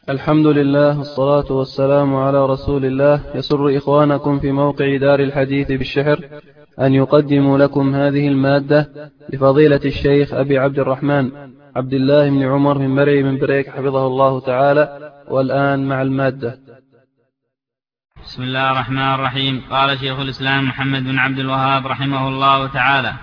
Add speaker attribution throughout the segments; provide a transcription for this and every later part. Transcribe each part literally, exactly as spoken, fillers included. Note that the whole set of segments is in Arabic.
Speaker 1: الحمد لله والصلاة والسلام على رسول الله. يسر إخوانكم في موقع دار الحديث بالشحر أن يقدموا لكم هذه المادة لفضيلة الشيخ أبي عبد الرحمن عبد الله بن عمر من مرعي من بريك حفظه الله تعالى. والآن مع المادة.
Speaker 2: بسم الله الرحمن الرحيم. قال شيخ الإسلام محمد بن عبد الوهاب رحمه الله تعالى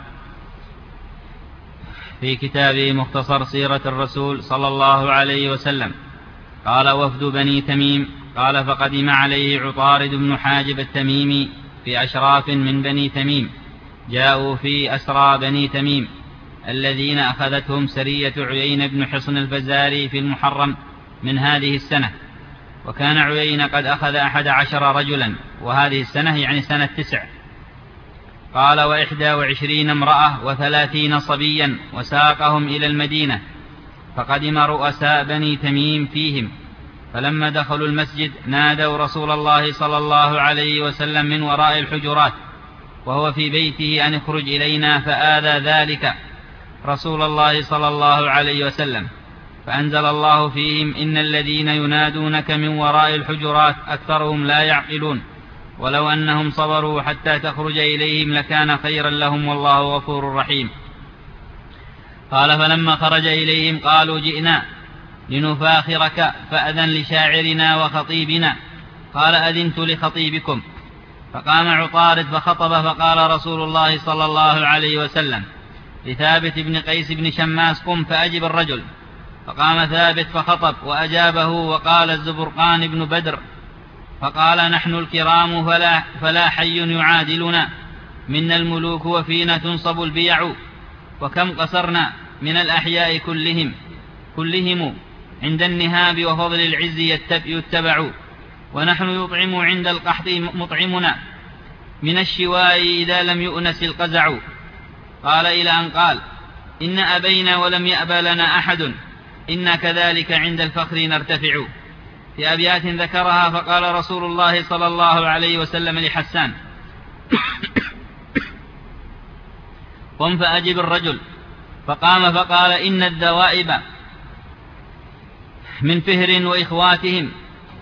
Speaker 2: في كتابه مختصر سيرة الرسول صلى الله عليه وسلم: قال: وفد بني تميم. قال: فقدم عليه عطارد بن حاجب التميمي في أشراف من بني تميم، جاءوا في أسرى بني تميم الذين أخذتهم سرية عيين بن حصن الفزاري في المحرم من هذه السنة، وكان عيين قد أخذ أحد عشر رجلا، وهذه السنة يعني سنة تسع. قال: وإحدى وعشرين امرأة وثلاثين صبيا، وساقهم إلى المدينة، فقدم رؤساء بني تميم فيهم، فلما دخلوا المسجد نادوا رسول الله صلى الله عليه وسلم من وراء الحجرات وهو في بيته أن اخرج إلينا، فآذى ذلك رسول الله صلى الله عليه وسلم، فأنزل الله فيهم: إن الذين ينادونك من وراء الحجرات أكثرهم لا يعقلون، ولو أنهم صبروا حتى تخرج إليهم لكان خيرا لهم، والله غفور رحيم. قال: فلما خرج إليهم قالوا: جئنا لنفاخرك فأذن لشاعرنا وخطيبنا. قال: أذنت لخطيبكم. فقام عطارد فخطب، فقال رسول الله صلى الله عليه وسلم لثابت بن قيس بن شماس: قم فأجب الرجل. فقام ثابت فخطب وأجابه، وقال الزبرقان بن بدر فقال: نحن الكرام فلا, فلا حي يعادلنا، منا الملوك وفينا تنصب البيع، وكم قصرنا من الأحياء كلهم كلهم عند النهاب وفضل العز يتبع، ونحن يطعم عند القحط مطعمنا، من الشواء إذا لم يؤنس القزع. قال إلى أن قال: إن أبينا ولم يأبى لنا أحد، إنا كذلك عند الفخر نرتفع. في أبيات ذكرها، فقال رسول الله صلى الله عليه وسلم لحسان: قم فأجب الرجل. فقام فقال: إن الذوائب من فهر وإخواتهم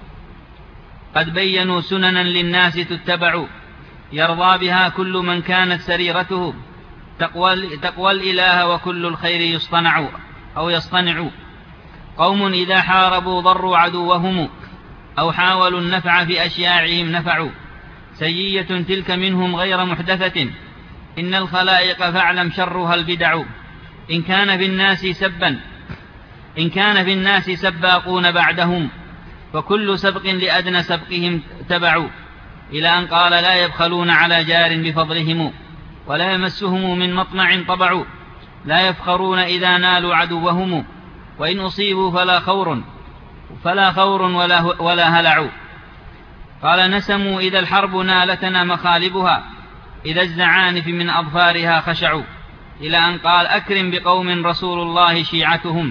Speaker 2: قد بينوا سننا للناس تتبع، يرضى بها كل من كانت سريرته تقوى, تقوى الإله، وكل الخير يصطنع أو يصطنع. قوم إذا حاربوا ضروا عدوهم، أو حاولوا النفع في أشياعهم نفعوا، سيئة تلك منهم غير محدثة، إن الخلائق فاعلم شرها البدع. إن كان في الناس سبا إن كان في الناس سباقون بعدهم، فكل سبق لأدنى سبقهم تبعوا، إلى أن قال: لا يبخلون على جار بفضلهم، ولا يمسهم من مطمع طبع، لا يفخرون إذا نالوا عدوهم، وإن أصيبوا فلا خور فلا خور ولا, ولا هلع. قال: نسموا إذا الحرب نالتنا مخالبها، إذا الزعانف من أظفارها خشعوا، إلى أن قال: أكرم بقوم رسول الله شيعتهم،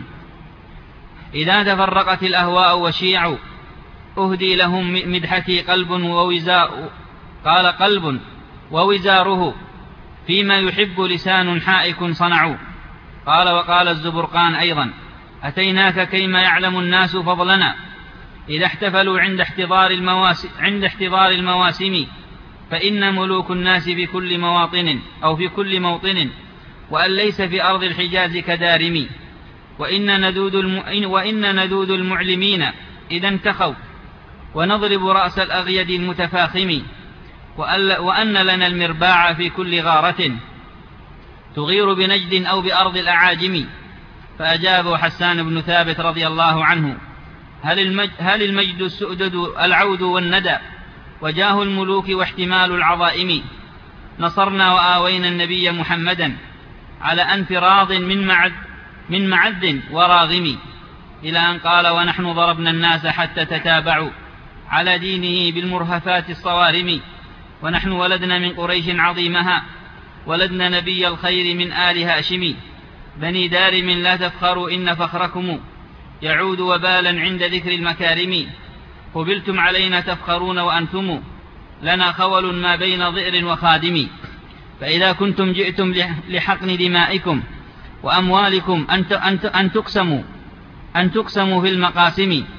Speaker 2: إذا تفرقت الأهواء وشيعوا، أهدي لهم مدحتي قلب ووزاء. قال: قلب ووزاره فيما يحب لسان حائك صنعوا. قال: وقال الزبرقان أيضا: أتيناك كيما يعلم الناس فضلنا، إذا احتفلوا عند احتضار المواسم, عند احتضار المواسم، فإن ملوك الناس في كل مواطن أو في كل موطن، وأن ليس في أرض الحجاز كدارم، وإن ندود, الم... وإن ندود المعلمين إذا انتخوا، ونضرب رأس الأغيد المتفاخم، وأن لنا المرباع في كل غارة تغير بنجد أو بأرض الأعاجم. فأجابه حسان بن ثابت رضي الله عنه: هل المجد, هل المجد السؤدد العود والندى، وجاه الملوك واحتمال العظائم، نصرنا وآوينا النبي محمدا على أنف راض من معد, من معد وراغم، إلى أن قال: ونحن ضربنا الناس حتى تتابعوا على دينه بالمرهفات الصوارم، ونحن ولدنا من قريش عظيمها، ولدنا نبي الخير من آل هاشم، بني دارم لا تفخروا إن فخركم يعود وبالا عند ذكر المكارم، قبلتم علينا تفخرون وأنتم لنا خول ما بين ضئر وخادم، فإذا كنتم جئتم لحقن دمائكم وأموالكم أن تقسموا أن تقسموا في المقاسم،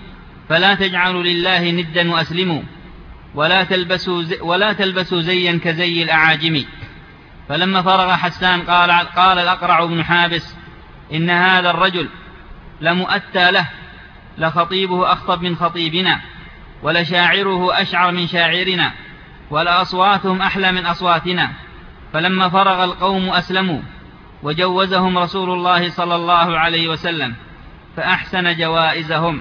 Speaker 2: فلا تجعلوا لله ندا وأسلموا ولا تلبسوا, زي ولا تلبسوا زيا كزي الأعاجم. فلما فرغ حسان قال, قال الأقرع بن حابس إن هذا الرجل لمؤتى له، لخطيبه أخطب من خطيبنا، ولشاعره أشعر من شاعرنا، ولأصواتهم أحلى من أصواتنا. فلما فرغ القوم أسلموا، وجوزهم رسول الله صلى الله عليه وسلم فأحسن جوائزهم.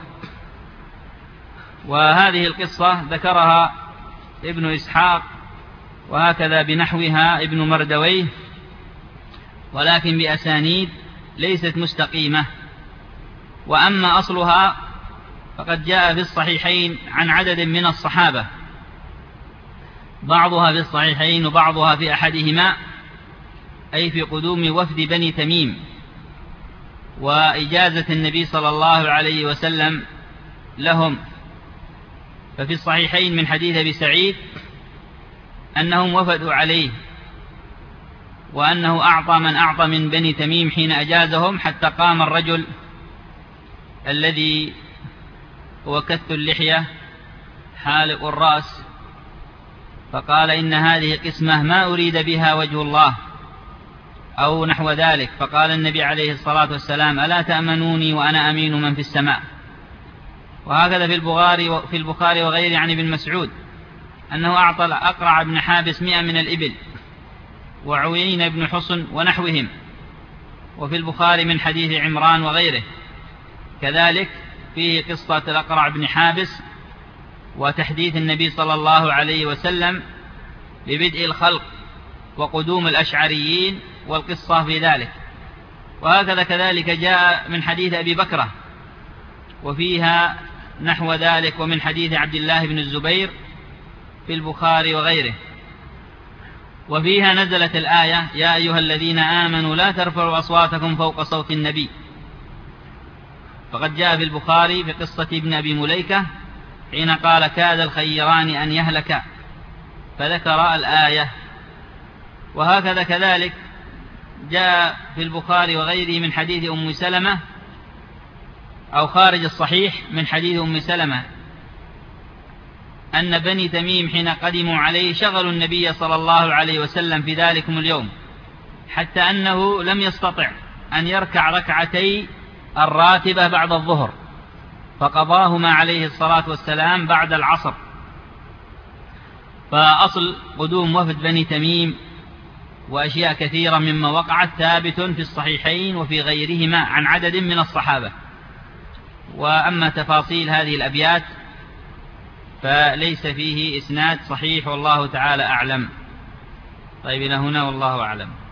Speaker 2: وهذه القصة ذكرها ابن إسحاق، وهكذا بنحوها ابن مردويه، ولكن بأسانيد ليست مستقيمة. وأما أصلها فقد جاء في الصحيحين عن عدد من الصحابة، بعضها في الصحيحين وبعضها في أحدهما، أي في قدوم وفد بني تميم وإجازة النبي صلى الله عليه وسلم لهم. ففي الصحيحين من حديث أبي سعيد أنهم وفدوا عليه، وأنه أعطى من أعطى من بني تميم حين أجازهم، حتى قام الرجل الذي هو كث اللحية حالق الرأس فقال إن هذه قسمة ما أريد بها وجه الله أو نحو ذلك. فقال النبي عليه الصلاة والسلام ألا تأمنوني وأنا أمين من في السماء. وهكذا في البخاري في البخاري وغيره عن ابن مسعود أنه أعطى الأقرع بن حابس مئة من الإبل، وعيين بن حصن ونحوهم. وفي البخاري من حديث عمران وغيره كذلك فيه قصة الأقرع بن حابس وتحديث النبي صلى الله عليه وسلم ببدء الخلق وقدوم الأشعريين والقصة في ذلك. وهكذا كذلك جاء من حديث أبي بكرة وفيها نحو ذلك، ومن حديث عبد الله بن الزبير في البخاري وغيره. وفيها نزلت الآية يا أيها الذين آمنوا لا ترفعوا أصواتكم فوق صوت النبي. فقد جاء في البخاري في قصة ابن أبي مليكة حين قال كاد الخيران أن يهلك، فذكر الآية. وهكذا كذلك جاء في البخاري وغيره من حديث أم سلمة أو خارج الصحيح من حديث أم سلمة أن بني تميم حين قدموا عليه شغلوا النبي صلى الله عليه وسلم في ذلكم اليوم، حتى أنه لم يستطع أن يركع ركعتي الراتبة بعد الظهر، فقضاهما عليه الصلاة والسلام بعد العصر. فأصل قدوم وفد بني تميم وأشياء كثيرة مما وقعت ثابت في الصحيحين وفي غيرهما عن عدد من الصحابة. وأما تفاصيل هذه الأبيات فليس فيه إسناد صحيح، والله تعالى أعلم. طيب إلى هنا والله أعلم.